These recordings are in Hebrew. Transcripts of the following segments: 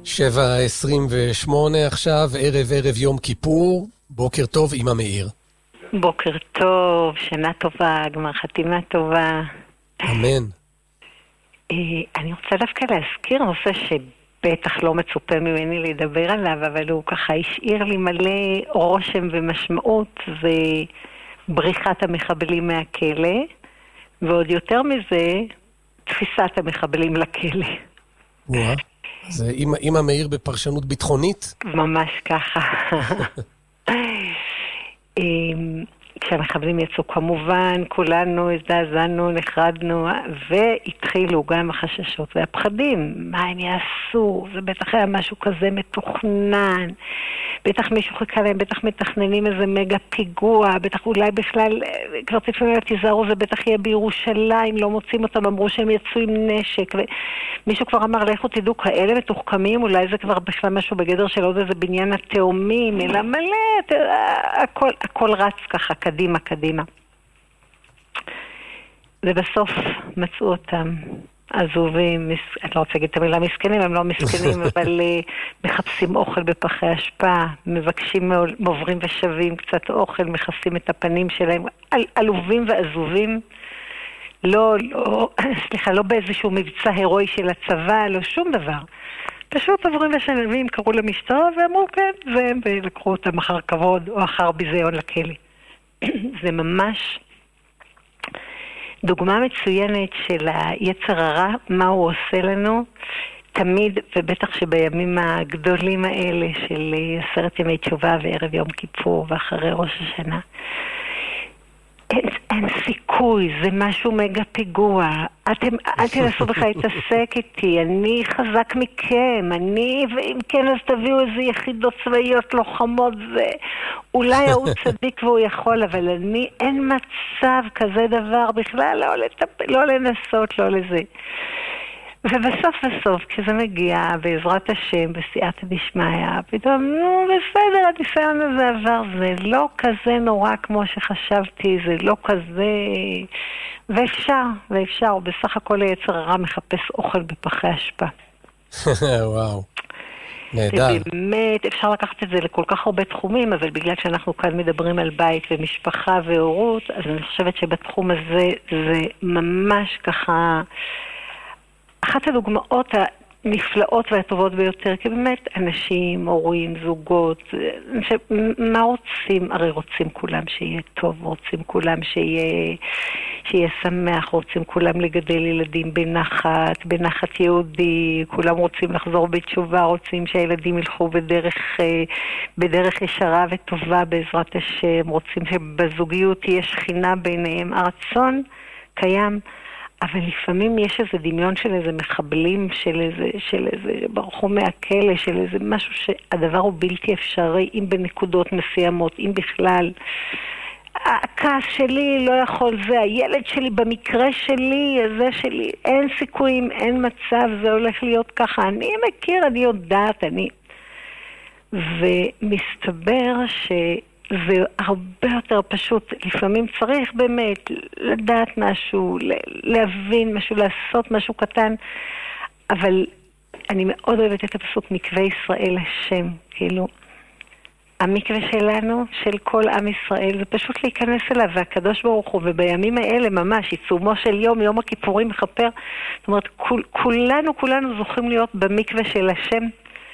7:28 עכשיו, ערב יום כיפור. בוקר טוב, אמא מאיר. בוקר טוב, שנה טובה, גמר חתימה טובה. אמן. אני רוצה דווקא להזכיר נושא שבטח לא מצופה ממני לדבר עליו, אבל הוא ככה השאיר לי מלא רושם ומשמעות, זה בריחת המחבלים מהכלא, ועוד יותר מזה, תפיסת המחבלים לכלא. וואה. זה אמא מאיר בפרשנות ביטחונית? ממש ככה. כשהמחבלים יצאו כמובן, כולנו הזדעזענו, נחרדנו, והתחילו גם החששות והפחדים. מה הם יעשו? זה בטח היה משהו כזה מתוכנן. בטח מישהו חיכה להם, בטח מתכננים איזה מגה פיגוע, בטח אולי בכלל, כבר תפעמים תיזהרו, זה בטח יהיה בירושלים, לא מוצאים אותם, אמרו שהם יצאו עם נשק, ומישהו כבר אמר, לכו תדעו, כאלה מתוחכמים, אולי זה כבר בכלל משהו בגדר של עוד איזה בניין התאומים, אלא מלא, הכל רץ ככה, קדימה. ובסוף מצאו אותם. עזובים, אני לא רוצה להגיד את המילה מסכנים, הם לא מסכנים, אבל מחפשים אוכל בפחי השפעה, מבקשים, עוברים ושווים קצת אוכל, מכסים את הפנים שלהם, עלובים ועזובים, לא באיזשהו מבצע הירואי של הצבא, לא שום דבר. פשוט עוברים ושווים, קראו למשטרה ואמרו כן, והם לקחו אותם אחר כבוד או אחר ביזיון לכלא. זה ממש דוגמה מצוינת של היצר הרע, מה הוא עושה לנו תמיד, ובטח שבימים הגדולים האלה של 10 ימי תשובה וערב יום כיפור ואחרי ראש השנה. אין סיכוי, זה משהו מגה פיגוע. אל תנסו בכלל להתעסק איתי, אני חזק מכם, ואם כן אז תביאו איזה יחידות צבאיות לוחמות, אולי הוא צדיק והוא יכול, אבל אין מצב כזה דבר בכלל, לא לנסות, לא לזה. ובסוף, כשזה מגיע, בעזרת השם, בסייעתא דשמיא, פתאום, בסדר, הניסיון הזה עבר, זה לא כזה נורא כמו שחשבתי, זה לא כזה, ואפשר, בסך הכל היצר הרע מחפש אוכל בפחי אשפה. וואו, נהדר. באמת, אפשר לקחת את זה לכל כך הרבה תחומים, אבל בגלל שאנחנו כאן מדברים על בית ומשפחה והורות, אז אני חושבת שבתחום הזה זה ממש ככה אחת הדוגמאות הנפלאות והטובות ביותר, כי באמת אנשים, הורים, זוגות, מה רוצים? הרי רוצים כולם שיהיה טוב, רוצים כולם שיהיה שמח, רוצים כולם לגדל ילדים בנחת יהודי, כולם רוצים לחזור בתשובה, רוצים שהילדים ילכו בדרך ישרה וטובה בעזרת השם, רוצים שבזוגיות תהיה שכינה ביניהם, הרצון קיים, אבל לפעמים יש איזה דמיון של איזה מחבלים, של איזה ברחו מהכלא, של איזה משהו שהדבר הוא בלתי אפשרי, אם בנקודות מסוימות, אם בכלל. הכעס שלי לא יכול, זה הילד שלי, במקרה שלי, זה שלי, אין סיכויים, אין מצב, זה הולך להיות ככה. אני מכיר, אני יודעת, ומסתבר זה הרבה יותר פשוט. לפעמים צריך באמת לדעת משהו, להבין משהו, לעשות משהו קטן, אבל אני מאוד אוהבת את הפסוק מקווה ישראל השם, כאילו המקווה שלנו, של כל עם ישראל, זה פשוט להיכנס אליו, והקדוש ברוך הוא, ובימים האלה ממש, עיצומו של יום הכיפורים מחפר, זאת אומרת, כולנו זוכים להיות במקווה של השם,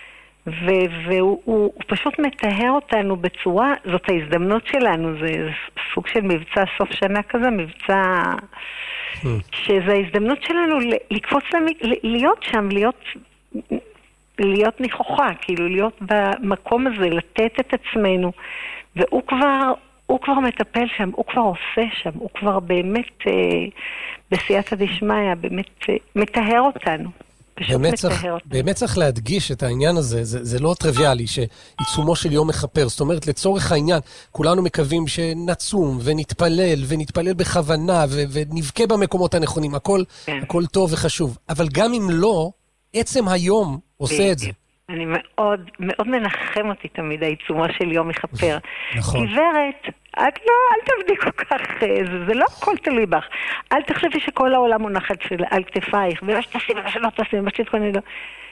והוא פשוט מטהר אותנו בצורה, זאת ההזדמנות שלנו, זה סוג של מבצע סוף שנה כזה, מבצע שזה ההזדמנות שלנו לקפוץ, להיות שם, להיות נכוחה, כאילו להיות במקום הזה, לתת את עצמנו, והוא כבר מטפל שם, הוא כבר עושה שם, הוא כבר באמת בסייעתא דשמיא, באמת מטהר אותנו. באמת צריך להדגיש את העניין הזה, זה לא טריוויאלי שעיצומו של יום מחפר, זאת אומרת לצורך העניין כולנו מקווים שנצום ונתפלל בכוונה ונבכה במקומות הנכונים, הכל טוב וחשוב, אבל גם אם לא, עצם היום עושה את זה. אני מאוד מנחם אותי תמיד העיצומו של יום מחפר. נכון. גברת, את לא, אל תעבדי כל כך, זה לא הכל תלוי בך. אל תחשבי שכל העולם מונח על כתפייך, ולא שתעשי, ולא תעשי, ולא שתתכוני לו.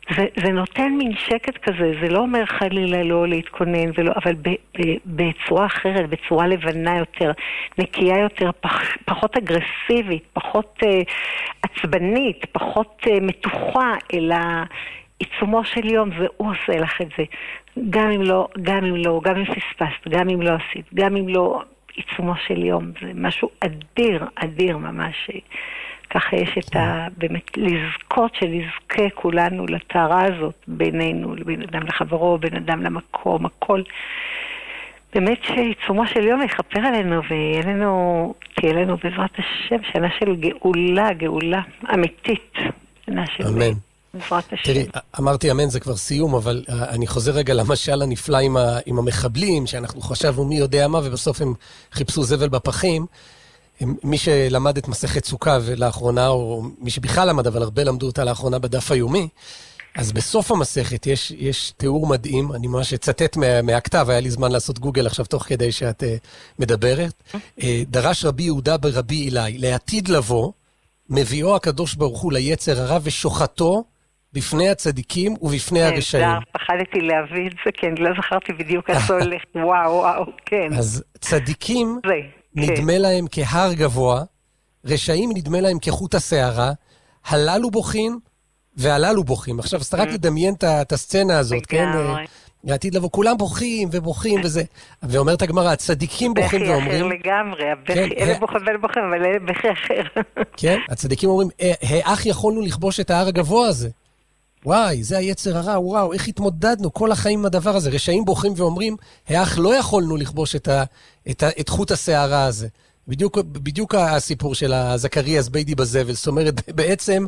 זה נותן מין שקט כזה, זה לא אומר חלילה לא להתכונן, אבל בצורה אחרת, בצורה לבנה יותר, נקייה יותר, פחות אגרסיבית, פחות עצבנית, פחות מתוחה, אלא עיצומו של יום, והוא עושה לך את זה. גם אם פספסת, גם אם לא עשית, גם אם לא עיצומו של יום. זה משהו אדיר, אדיר ממש. ככה יש את באמת לזכות שנזכה כולנו לטהרה הזאת בינינו, בין אדם לחברו, בין אדם למקום, הכל. באמת שעיצומו של יום יכפר עלינו תהיה לנו בעזרת השם שנה של גאולה אמיתית. שנה של אמן. בעזרת השם. תראי, אמרתי אמן זה כבר סיום, אבל אני חוזר רגע למשל הנפלא עם המחבלים, שאנחנו חשבנו מי יודע מה, ובסוף הם חיפשו זבל בפחים. מי שלמד את מסכת סוכה ולאחרונה, או מי שבכלל למד, אבל הרבה למדו אותה לאחרונה בדף היומי, אז בסוף המסכת יש תיאור מדהים, אני ממש אצטט מהכתב, היה לי זמן לעשות גוגל עכשיו תוך כדי שאת מדברת. דרש רבי יהודה ברבי אלי, לעתיד לבוא, מביאו הקדוש ברוך הוא ליצר הרע ושוחטו בפני הצדיקים ובפני הרשעים. פחדתי להביא את זה, כן, לא זכרתי בדיוק איך זה הולך, וואו, כן. אז צדיקים נדמה להם כהר גבוה, רשעים נדמה להם כחוט השערה, הללו בוכים והללו בוכים. עכשיו, אז אתה רק לדמיין את הסצנה הזאת, כן? לעתיד לבוא, כולם בוכים ובוכים וזה. ואומרת הגמרא, הצדיקים בוכים ואומרים... בכי אחר לגמרי, אלה בוכים ואלה בוכים, אבל אלה בכי אחר. כן, הצדיקים אומרים, איך יכולנו לכבוש את ההר הגבוה הזה? וואי, זה היצר הרע, וואו, איך התמודדנו כל החיים עם הדבר הזה. רשעים בוכים ואומרים, איך לא יכולנו לכבוש את חוט השערה הזה. בדיוק הסיפור של הזכריה זביידי בזבל, זאת אומרת, בעצם,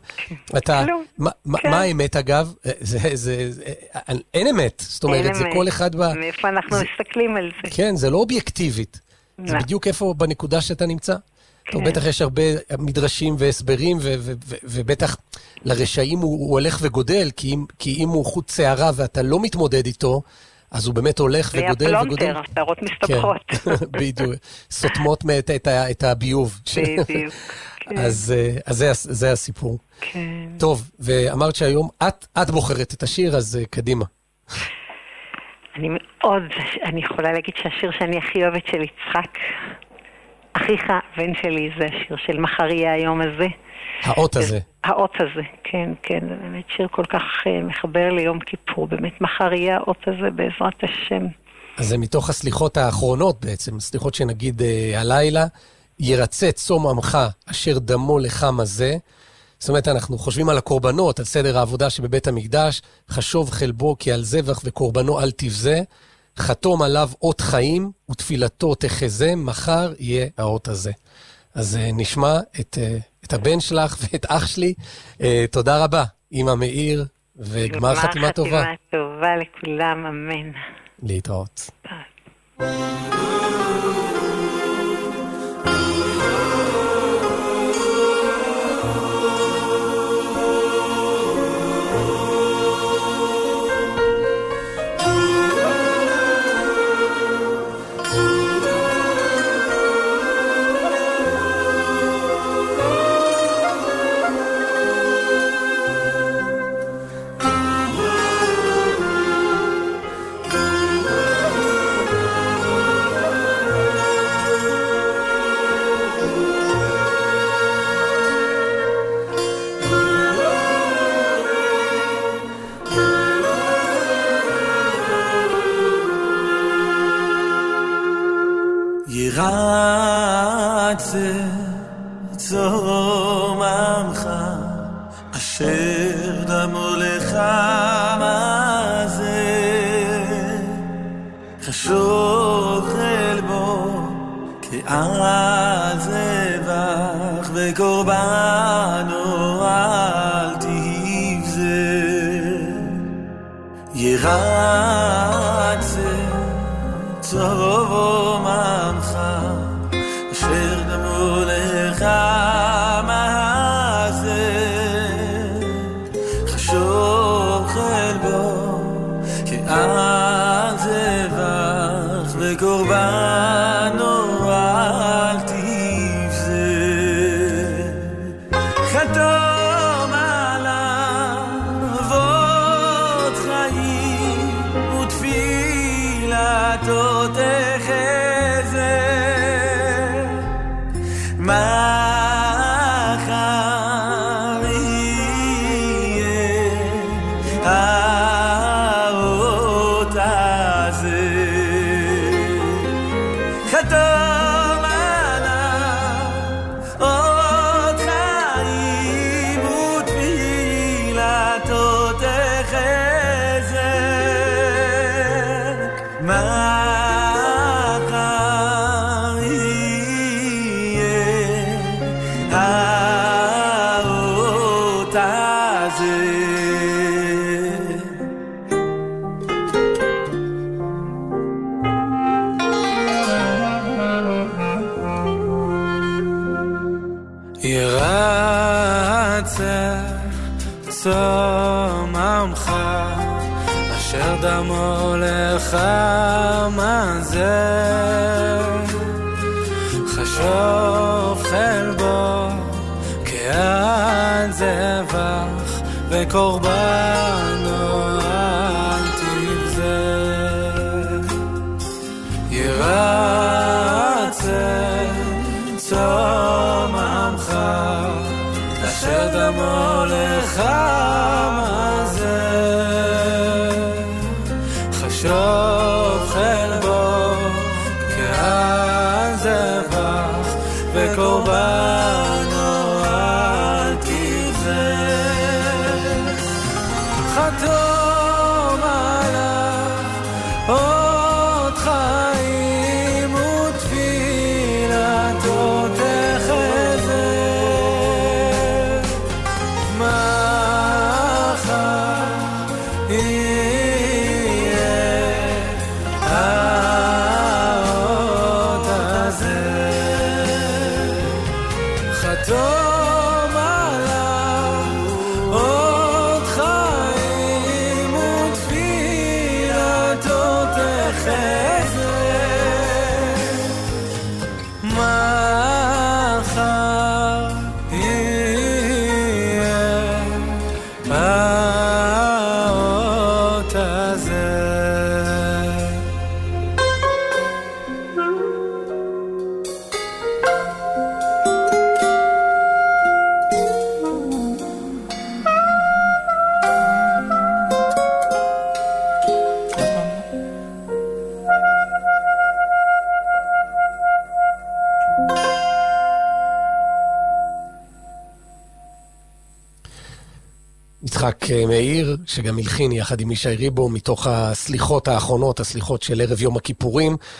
מה האמת אגב? אין אמת, זאת אומרת, זה כל אחד... מאיפה אנחנו מסתכלים על זה? כן, זה לא אובייקטיבית. זה בדיוק איפה בנקודה שאתה נמצא. טוב, בטח יש הרבה מדרשים והסברים, ובטח לרשעים הוא הולך וגודל, כי אם הוא חוט שערה ואתה לא מתמודד איתו, אז הוא באמת הולך וגודל וגודל. והפלונטר, שערות מסתבכות. בדיוק, סותמות את הביוב. בדיוק. אז זה הסיפור. כן. טוב, ואמרת שהיום את בוחרת את השיר, אז קדימה. אני יכולה להגיד שהשיר שאני הכי אוהבת של יצחק, אחיך, בן שלי, זה השיר של מחריה היום הזה. האות הזה. האות הזה, כן, כן. זה באמת שיר כל כך מחבר ליום כיפור. באמת מחריה, האות הזה בעזרת השם. אז זה מתוך הסליחות האחרונות בעצם, סליחות שנגיד הלילה, ירצה צום עמך אשר דמו לך מזה. זאת אומרת, אנחנו חושבים על הקורבנות, על סדר העבודה שבבית המקדש, חשוב חלבו כי על זבח וקורבנו אל תבזה, חתום עליו אות חיים ותפילתו תחזה, מחר יהיה האות הזה. אז נשמע את הבן שלך ואת אח שלי. תודה רבה, אמא מאיר, וגמר חתימה טובה. גמר חתימה טובה לכולם, אמן. להתראות. ירצה צום עמך אשר דמו לך מזה, חשוב חלבו כעל זבח וקורבנו אל תבזה. ירצה צום עמך אשר דמו לך מזה, חשוב חלבו כעל זבח וקורבנו אל תבזה. חתום עליו צום עמך אשר דמו לך מנזר חשוב חלבו כעד זבח וקורבנו אל תבזר ירצה צום עמך אשר דמו לך מנזר חשוב חלבו כעד זבח וקורבנו אל תבזר חתום עליו עוד חיים ותפילתו תחזר מחר יהיה האות הזה חתום עליו עוד חיים ותפילתו תחזר מחר יהיה האות הזה יצחק מאיר, שגם הלחין יחד עם ישי ריבו מתוך הסליחות האחרונות, הסליחות של ערב יום הכיפורים.